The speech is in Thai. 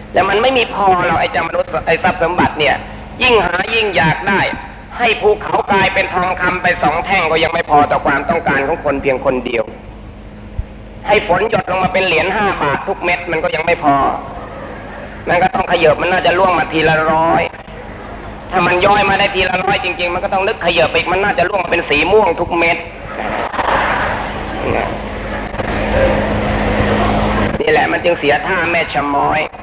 แต่มันไม่มีพอหรอกไอ้เจ้ามนุษย์ไอ้ทรัพย์สมบัติเนี่ยยิ่งหายิ่งอยากได้ให้ภูเขากลายเป็นทองคำไป2 แท่งก็ยังไม่พอต่อความต้องการของคนเพียงคนเดียวให้ฝนหยดลงมาเป็นเหรียญ5 บาททุกเม็ดมันก็ยังไม่พอมันก็ต้องขยับมันน่าจะล่วงมาทีละ100ถ้ามันย่อยมาได้ทีละ100จริงๆมันก็ต้องนึกขยับอีกมันน่าจะล่วงมาเป็นสีม่วงทุกเม็ดนี่แหละมันจึงเสียท่าแม่ชะม้อย